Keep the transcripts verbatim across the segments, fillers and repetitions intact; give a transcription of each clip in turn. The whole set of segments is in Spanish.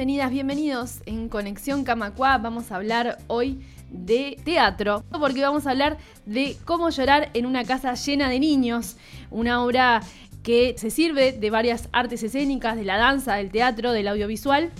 Bienvenidas, bienvenidos en Conexión Camacuá. Vamos a hablar hoy de teatro, porque vamos a hablar de Cómo llorar en una casa llena de niños, una obra que se sirve de varias artes escénicas, de la danza, del teatro, del audiovisual,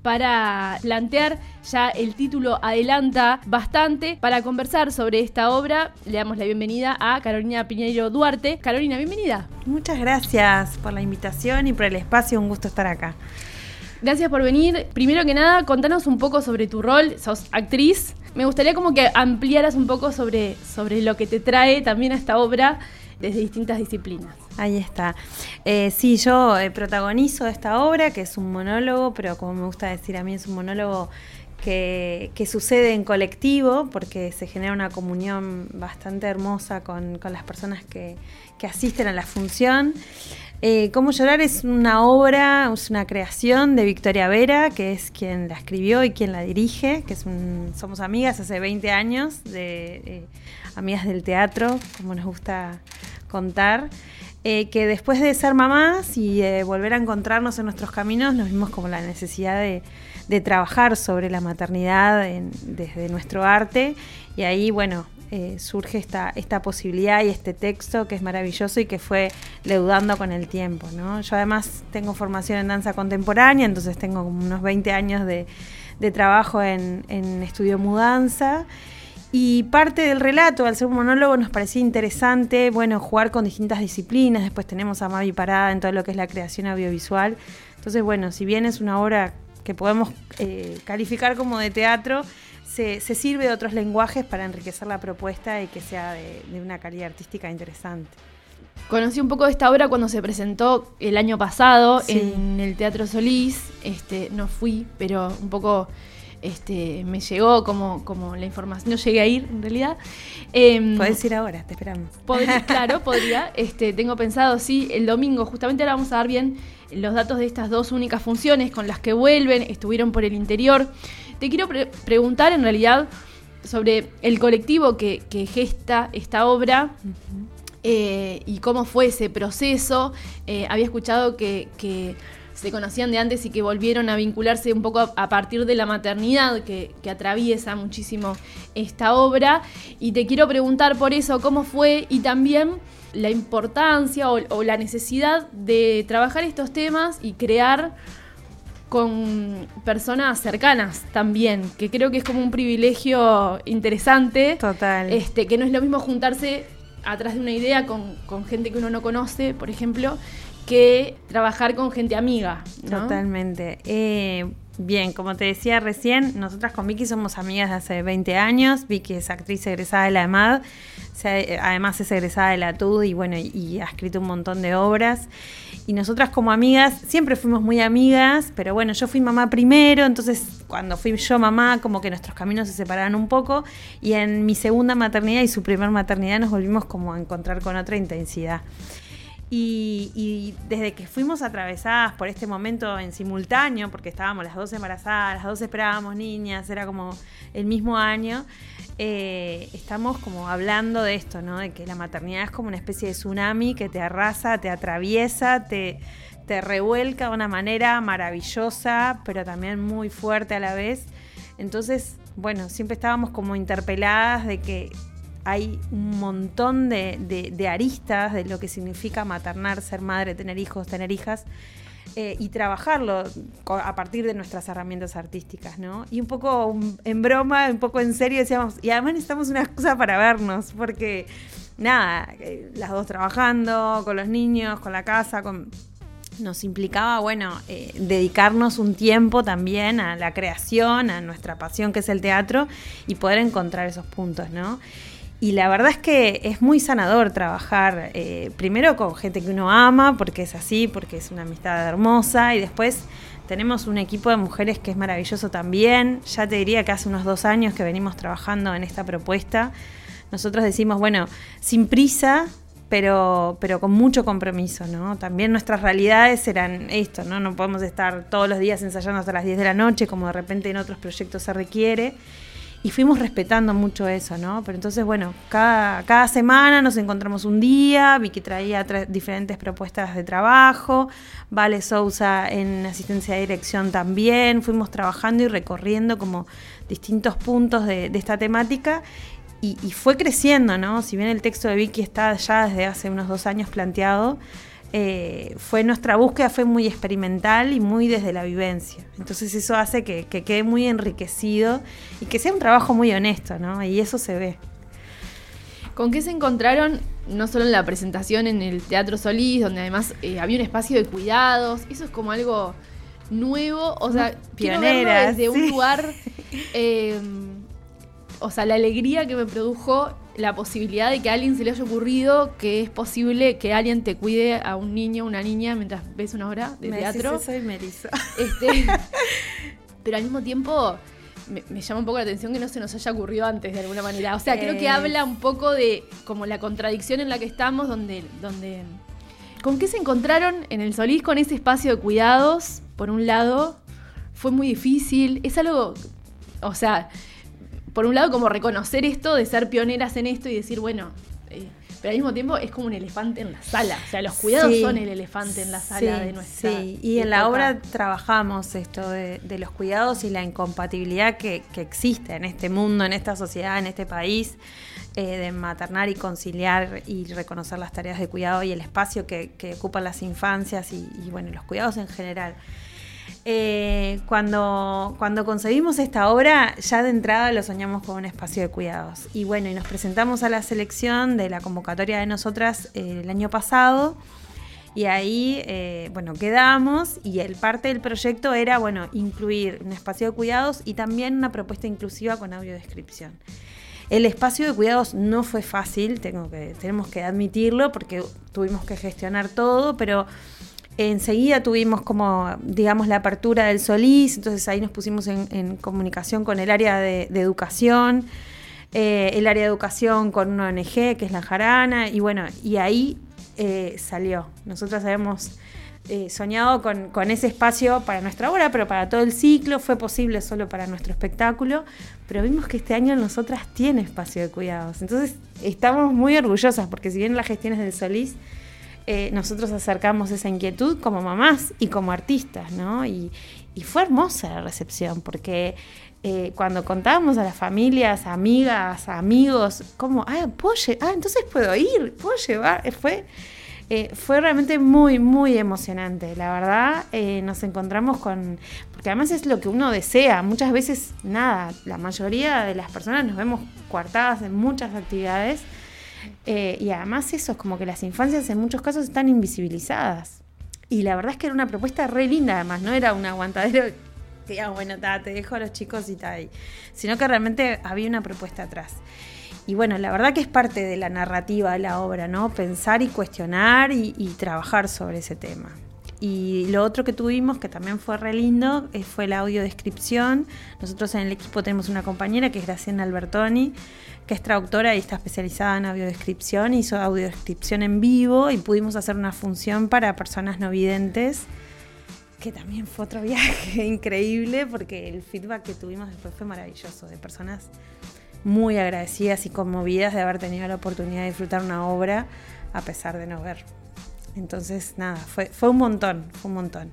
para plantear, ya el título adelanta bastante. Para conversar sobre esta obra, le damos la bienvenida a Carolina Piñeiro Duarte. Carolina, bienvenida. Muchas gracias por la invitación y por el espacio, un gusto estar acá. Gracias por venir. Primero que nada, contanos un poco sobre tu rol, sos actriz. Me gustaría como que ampliaras un poco sobre, sobre lo que te trae también a esta obra desde distintas disciplinas. Ahí está. Eh, sí, yo eh, protagonizo esta obra, que es un monólogo, pero como me gusta decir a mí, es un monólogo que, que sucede en colectivo, porque se genera una comunión bastante hermosa con, con las personas que, que asisten a la función. Eh, Cómo llorar es una obra, es una creación de Victoria Vera, que es quien la escribió y quien la dirige, que es un, somos amigas hace veinte años, de, eh, amigas del teatro, como nos gusta contar. Eh, que después de ser mamás y de volver a encontrarnos en nuestros caminos, nos vimos como la necesidad de, de trabajar sobre la maternidad en, desde nuestro arte, y ahí, bueno, eh, surge esta, esta posibilidad y este texto que es maravilloso y que fue leudando con el tiempo, ¿no? Yo además tengo formación en danza contemporánea, entonces tengo como unos veinte años de, de trabajo en, en estudio mudanza. Y parte del relato, al ser un monólogo, nos parecía interesante, bueno, jugar con distintas disciplinas. Después tenemos a Mavi Parada en todo lo que es la creación audiovisual. Entonces, bueno, si bien es una obra que podemos eh, calificar como de teatro, se, se sirve de otros lenguajes para enriquecer la propuesta y que sea de, de una calidad artística interesante. Conocí un poco de esta obra cuando se presentó el año pasado, sí, en el Teatro Solís. Este, no fui, pero un poco... Este, me llegó como, como la información, no llegué a ir en realidad. Eh, Podés ir ahora, te esperamos. Podría, claro, podría. Este, tengo pensado, sí, el domingo, justamente ahora vamos a dar bien los datos de estas dos únicas funciones con las que vuelven, estuvieron por el interior. Te quiero pre- preguntar en realidad sobre el colectivo que, que gesta esta obra. Uh-huh. eh, y cómo fue ese proceso. Eh, había escuchado que... que se conocían de antes y que volvieron a vincularse un poco a, a partir de la maternidad que, que atraviesa muchísimo esta obra. Y te quiero preguntar por eso, cómo fue y también la importancia o, o la necesidad de trabajar estos temas y crear con personas cercanas también, que creo que es como un privilegio interesante. Total. Este, que no es lo mismo juntarse atrás de una idea con, con gente que uno no conoce, por ejemplo, que trabajar con gente amiga, ¿no? Totalmente. Eh, bien, como te decía recién, nosotras con Vicky somos amigas de hace veinte años. Vicky es actriz egresada de la EMAD, además es egresada de la T U D y bueno, y ha escrito un montón de obras. Y nosotras como amigas siempre fuimos muy amigas, pero bueno, yo fui mamá primero, entonces cuando fui yo mamá como que nuestros caminos se separaron un poco, y en mi segunda maternidad y su primer maternidad nos volvimos como a encontrar con otra intensidad. Y, y desde que fuimos atravesadas por este momento en simultáneo, porque estábamos las dos embarazadas, las dos esperábamos niñas, era como el mismo año, eh, estamos como hablando de esto, ¿no? De que la maternidad es como una especie de tsunami que te arrasa, te atraviesa, te, te revuelca de una manera maravillosa, pero también muy fuerte a la vez. Entonces, bueno, siempre estábamos como interpeladas de que hay un montón de, de, de aristas de lo que significa maternar, ser madre, tener hijos, tener hijas, eh, y trabajarlo a partir de nuestras herramientas artísticas, ¿no? Y un poco en broma, un poco en serio decíamos, y además necesitamos una excusa para vernos, porque nada, las dos trabajando, con los niños, con la casa, con... nos implicaba, bueno, eh, dedicarnos un tiempo también a la creación, a nuestra pasión que es el teatro, y poder encontrar esos puntos, ¿no? Y la verdad es que es muy sanador trabajar eh, primero con gente que uno ama, porque es así, porque es una amistad hermosa, y después tenemos un equipo de mujeres que es maravilloso también. Ya te diría que hace unos dos años que venimos trabajando en esta propuesta. Nosotros decimos, bueno, sin prisa, pero, pero con mucho compromiso, ¿no? También nuestras realidades eran esto, ¿no? No podemos estar todos los días ensayando hasta las diez de la noche, como de repente en otros proyectos se requiere. y fuimos respetando mucho eso, ¿no? Pero entonces, bueno, cada, cada semana nos encontramos un día, Vicky traía tra- diferentes propuestas de trabajo, Vale Sousa en asistencia de dirección también, fuimos trabajando y recorriendo como distintos puntos de, de esta temática y, y fue creciendo, ¿no? Si bien el texto de Vicky está ya desde hace unos dos años planteado, Eh, fue nuestra búsqueda fue muy experimental y muy desde la vivencia. Entonces eso hace que, que quede muy enriquecido y que sea un trabajo muy honesto, ¿no? Y eso se ve. ¿Con qué se encontraron, no solo en la presentación en el Teatro Solís, donde además eh, había un espacio de cuidados? Eso es como algo nuevo, o sea, quiero verlo desde sí. un lugar, eh, o sea, la alegría que me produjo la posibilidad de que a alguien se le haya ocurrido que es posible que alguien te cuide a un niño o una niña mientras ves una obra de me teatro. Eso y me erizo. Este, pero al mismo tiempo me, me llama un poco la atención que no se nos haya ocurrido antes de alguna manera. O sea, eh. creo que habla un poco de como la contradicción en la que estamos, donde, donde ¿con qué se encontraron en el Solís con ese espacio de cuidados? Por un lado, fue muy difícil. Es algo, o sea, por un lado como reconocer esto, de ser pioneras en esto y decir, bueno, eh, pero al mismo tiempo es como un elefante en la sala. O sea, los cuidados sí, son el elefante en la sala sí, de nuestra Sí, y época. En la obra trabajamos esto de, de los cuidados y la incompatibilidad que, que existe en este mundo, en esta sociedad, en este país, eh, de maternar y conciliar y reconocer las tareas de cuidado y el espacio que, que ocupan las infancias y, y, bueno, los cuidados en general. Eh, cuando, cuando concebimos esta obra, ya de entrada lo soñamos con un espacio de cuidados. Y bueno, y nos presentamos a la selección de la convocatoria de nosotras eh, el año pasado. Y ahí, eh, bueno, quedamos. Y el parte del proyecto era, bueno, incluir un espacio de cuidados y también una propuesta inclusiva con audiodescripción. El espacio de cuidados no fue fácil, tengo que, tenemos que admitirlo, porque tuvimos que gestionar todo, pero enseguida tuvimos como, digamos, la apertura del Solís, entonces ahí nos pusimos en, en comunicación con el área de, de educación, eh, el área de educación con una O N G, que es La Jarana, y bueno, y ahí eh, salió. Nosotras habíamos eh, soñado con, con ese espacio para nuestra obra, pero para todo el ciclo, fue posible solo para nuestro espectáculo, pero vimos que este año Nosotras tiene espacio de cuidados. Entonces estamos muy orgullosas, porque si bien las gestiones del Solís, Eh, nosotros acercamos esa inquietud como mamás y como artistas, ¿no? Y, y fue hermosa la recepción, porque eh, cuando contábamos a las familias, amigas, amigos, como, ah, ¿puedo lle- ah entonces puedo ir, puedo llevar, fue, eh, fue realmente muy, muy emocionante, la verdad. Eh, nos encontramos con, porque además es lo que uno desea, muchas veces nada, la mayoría de las personas nos vemos coartadas en muchas actividades. Eh, y además eso es como que las infancias en muchos casos están invisibilizadas. Y la verdad es que era una propuesta re linda, además, no era un aguantadero que diga, bueno, ta, te dejo a los chicos y tal, sino que realmente había una propuesta atrás. Y bueno, la verdad que es parte de la narrativa de la obra, ¿no? Pensar y cuestionar y, y trabajar sobre ese tema. Y lo otro que tuvimos, que también fue re lindo, fue la audiodescripción. Nosotros en el equipo tenemos una compañera que es Graciela Albertoni, que es traductora y está especializada en audiodescripción, hizo audiodescripción en vivo y pudimos hacer una función para personas no videntes, que también fue otro viaje increíble, porque el feedback que tuvimos después fue maravilloso, de personas muy agradecidas y conmovidas de haber tenido la oportunidad de disfrutar una obra a pesar de no ver. Entonces, nada, fue, fue un montón, fue un montón.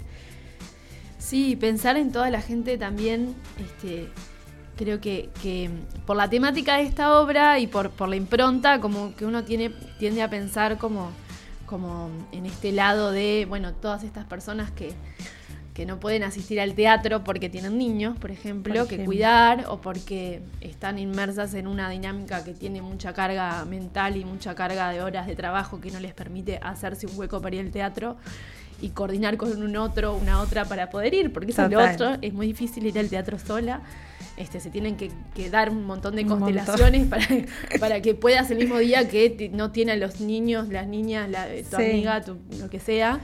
Sí, pensar en toda la gente también, este, creo que, que por la temática de esta obra y por, por la impronta, como que uno tiene, tiende a pensar como, como en este lado de, bueno, todas estas personas que, que no pueden asistir al teatro porque tienen niños, por ejemplo, por ejemplo, que cuidar, o porque están inmersas en una dinámica que tiene mucha carga mental y mucha carga de horas de trabajo que no les permite hacerse un hueco para ir al teatro y coordinar con un otro, una otra para poder ir, porque eso es lo otro, es muy difícil ir al teatro sola. Este, se tienen que, que dar un montón de un constelaciones para, para que puedas el mismo día que te, no tiene a los niños, las niñas, la, tu sí. amiga, tu, lo que sea.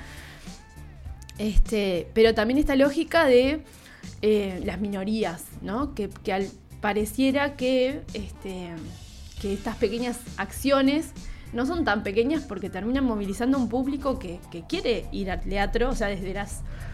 Este, pero también esta lógica de eh, las minorías, ¿no? Que, que al, pareciera que, este, que estas pequeñas acciones no son tan pequeñas porque terminan movilizando un público que, que quiere ir al teatro, o sea, desde las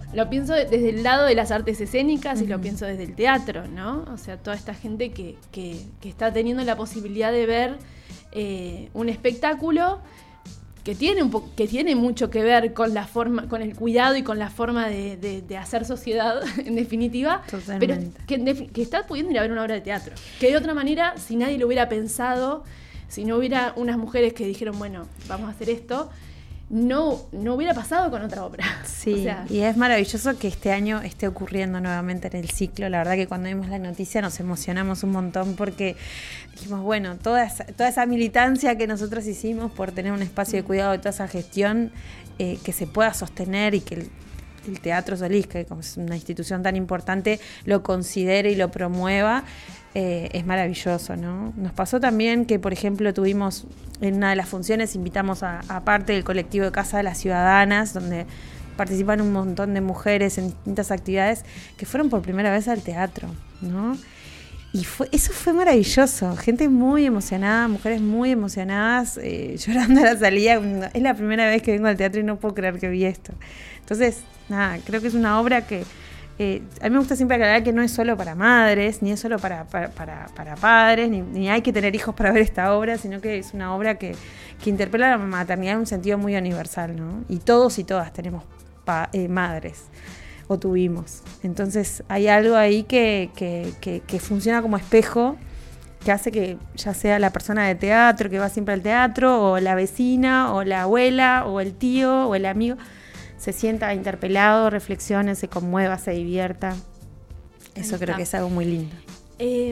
lo pienso desde el lado de las artes escénicas uh-huh. y lo pienso desde el teatro, ¿no? O sea, toda esta gente que, que, que está teniendo la posibilidad de ver eh, un espectáculo que tiene un po- que tiene mucho que ver con la forma, con el cuidado y con la forma de, de, de hacer sociedad, en definitiva. Totalmente. Pero que, defi- que está pudiendo ir a ver una obra de teatro. Que de otra manera, si nadie lo hubiera pensado, si no hubiera unas mujeres que dijeron, bueno, vamos a hacer esto, no, no hubiera pasado con otra obra. Sí, o sea, y es maravilloso que este año esté ocurriendo nuevamente en el ciclo. La verdad que cuando vimos la noticia nos emocionamos un montón porque dijimos, bueno, toda esa, toda esa militancia que nosotros hicimos por tener un espacio de cuidado y toda esa gestión eh, que se pueda sostener y que el, el Teatro Solís, que como es una institución tan importante, lo considere y lo promueva. Eh, es maravilloso, ¿no? Nos pasó también que, por ejemplo, tuvimos en una de las funciones, invitamos a, a parte del colectivo de Casa de las Ciudadanas, donde participan un montón de mujeres en distintas actividades que fueron por primera vez al teatro, ¿no? Y fue, eso fue maravilloso, gente muy emocionada, mujeres muy emocionadas, eh, llorando a la salida. Es la primera vez que vengo al teatro y no puedo creer que vi esto. Entonces, nada, creo que es una obra que Eh, a mí me gusta siempre aclarar que no es solo para madres, ni es solo para, para, para, para padres, ni, ni hay que tener hijos para ver esta obra, sino que es una obra que, que interpela a la maternidad en un sentido muy universal, ¿no? Y todos y todas tenemos pa, eh, madres, o tuvimos. Entonces hay algo ahí que, que, que, que funciona como espejo, que hace que ya sea la persona de teatro que va siempre al teatro, o la vecina, o la abuela, o el tío, o el amigo, se sienta interpelado, reflexione, se conmueva, se divierta. Eso creo que es algo muy lindo. Eh,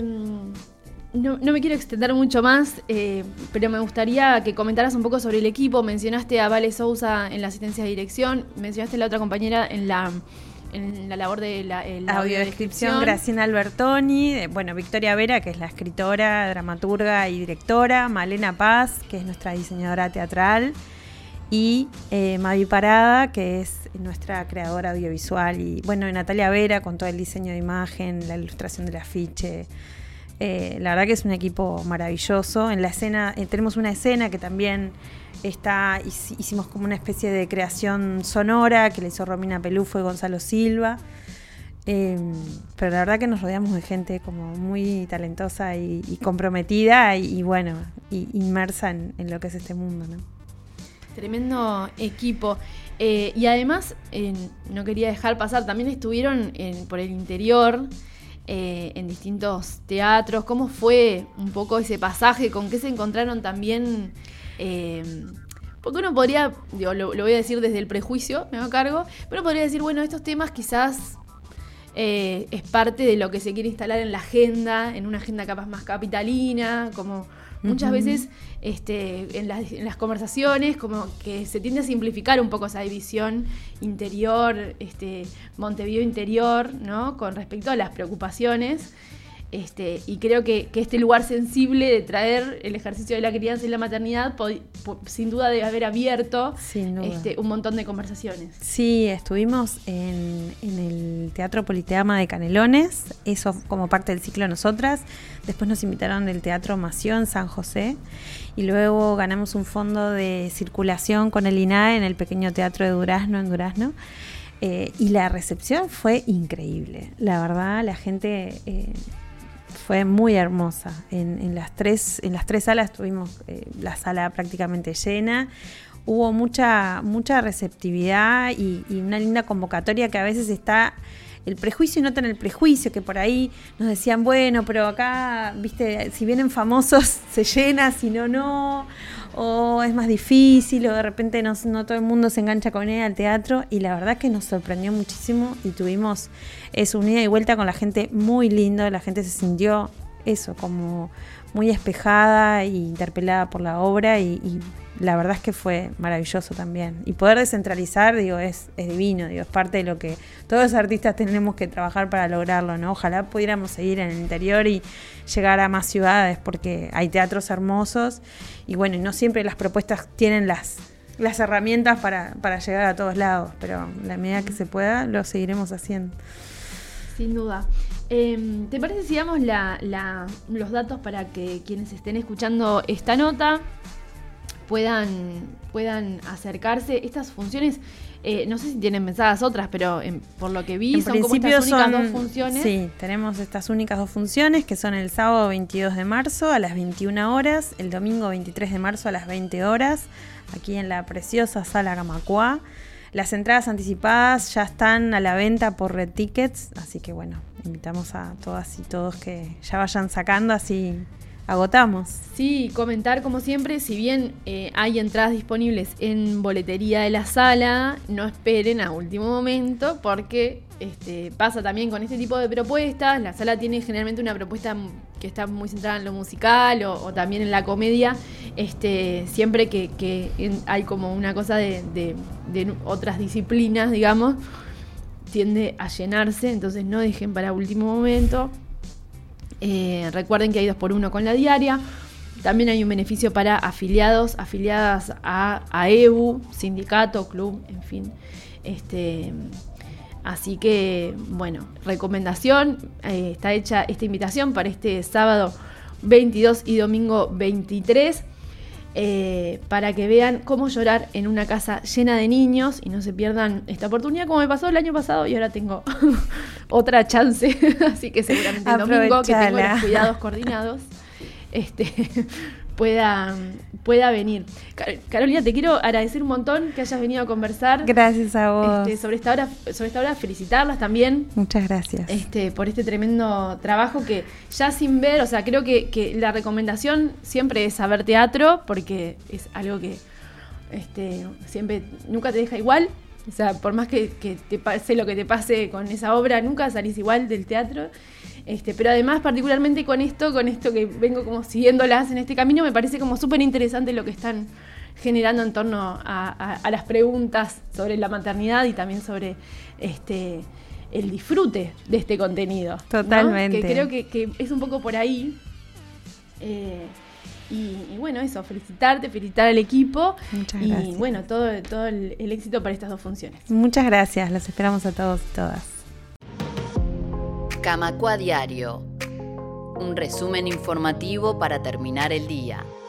no, no me quiero extender mucho más, eh, pero me gustaría que comentaras un poco sobre el equipo. Mencionaste a Vale Sousa en la asistencia de dirección, mencionaste a la otra compañera en la, en la labor de la, la audiodescripción, Graciela Albertoni, de, bueno, Victoria Vera, que es la escritora, dramaturga y directora, Malena Paz, que es nuestra diseñadora teatral, y eh, Mavi Parada, que es nuestra creadora audiovisual, y bueno, Natalia Vera con todo el diseño de imagen, la ilustración del afiche. Eh, la verdad que es un equipo maravilloso. En la escena, eh, tenemos una escena que también está, hicimos como una especie de creación sonora que le hizo Romina Pelufo y Gonzalo Silva. Eh, pero la verdad que nos rodeamos de gente como muy talentosa y, y comprometida y, y bueno, y inmersa en, en lo que es este mundo, ¿no? Tremendo equipo. Eh, y además, eh, no quería dejar pasar, también estuvieron en, por el interior, eh, en distintos teatros. ¿Cómo fue un poco ese pasaje? ¿Con qué se encontraron también? Eh, porque uno podría, digo, lo, lo voy a decir desde el prejuicio, me hago cargo, pero podría decir, bueno, estos temas quizás eh, es parte de lo que se quiere instalar en la agenda, en una agenda capaz más capitalina, como muchas uh-huh. veces este, en, las, en las conversaciones como que se tiende a simplificar un poco esa división interior, este, Montevideo interior, ¿no? Con respecto a las preocupaciones. Este, y creo que, que este lugar sensible de traer el ejercicio de la crianza y la maternidad pod, pod, sin duda debe haber abierto este, un montón de conversaciones. Sí, estuvimos en, en el Teatro Politeama de Canelones, eso como parte del ciclo Nosotras. Después nos invitaron del Teatro Mació en San José y luego ganamos un fondo de circulación con el I N A E en el pequeño Teatro de Durazno en Durazno. Eh, y la recepción fue increíble, la verdad, la gente... Eh, fue muy hermosa. En, en, las tres, en las tres salas tuvimos eh, la sala prácticamente llena. Hubo mucha, mucha receptividad y, y una linda convocatoria que a veces está el prejuicio y no tan el prejuicio, que por ahí nos decían, bueno, pero acá, viste, si vienen famosos se llena, si no, no, o es más difícil, o de repente no, no todo el mundo se engancha con él al teatro, y la verdad que nos sorprendió muchísimo y tuvimos eso, un ida y vuelta con la gente muy lindo, la gente se sintió eso, como muy espejada e interpelada por la obra y, y la verdad es que fue maravilloso también. Y poder descentralizar, digo, es, es divino, digo, es parte de lo que todos los artistas tenemos que trabajar para lograrlo, ¿no? Ojalá pudiéramos seguir en el interior y llegar a más ciudades, porque hay teatros hermosos y bueno, y no siempre las propuestas tienen las, las herramientas para, para llegar a todos lados, pero en la medida que se pueda lo seguiremos haciendo. Sin duda. Eh, ¿Te parece si damos la, la, los datos para que quienes estén escuchando esta nota puedan, puedan acercarse? Estas funciones Eh, no sé si tienen pensadas otras, pero en, por lo que vi en son como estas únicas son, dos funciones. Sí, tenemos estas únicas dos funciones que son el sábado veintidós de marzo a las veintiuna horas, el domingo veintitrés de marzo a las veinte horas, aquí en la preciosa Sala Camacuá. Las entradas anticipadas ya están a la venta por Red Tickets, así que bueno, invitamos a todas y todos que ya vayan sacando, así agotamos. Sí, comentar como siempre, si bien eh, hay entradas disponibles en boletería de la sala, no esperen a último momento porque este, pasa también con este tipo de propuestas. La sala tiene generalmente una propuesta que está muy centrada en lo musical o, o también en la comedia. Este, siempre que, que hay como una cosa de, de, de otras disciplinas, digamos, tiende a llenarse, entonces no dejen para último momento. Eh, recuerden que hay dos por uno con la diaria. También hay un beneficio para afiliados, afiliadas a, a E B U, sindicato, club, en fin. Este, así que, bueno, recomendación, eh, está hecha esta invitación para este sábado veintidós y domingo veintitrés, eh, para que vean cómo llorar en una casa llena de niños y no se pierdan esta oportunidad, como me pasó el año pasado y ahora tengo otra chance, así que seguramente el domingo, que tengo los cuidados coordinados, este, pueda, pueda venir. Carolina, te quiero agradecer un montón que hayas venido a conversar. Gracias a vos. Este, sobre esta hora, sobre esta hora felicitarlas también. Muchas gracias. Este, por este tremendo trabajo que ya sin ver, o sea, creo que, que la recomendación siempre es saber teatro, porque es algo que este, siempre, nunca te deja igual. O sea, por más que, que te pase lo que te pase con esa obra, nunca salís igual del teatro. Este, pero además, particularmente con esto, con esto que vengo como siguiéndolas en este camino, me parece como súper interesante lo que están generando en torno a, a, a las preguntas sobre la maternidad y también sobre este el disfrute de este contenido. Totalmente. ¿No? Que creo que, que es un poco por ahí. Eh, y, y bueno, eso, felicitarte, felicitar al equipo. Muchas y gracias. bueno, todo, todo el, el éxito para estas dos funciones. Muchas gracias, los esperamos a todos y todas. Camacuá Diario, un resumen informativo para terminar el día.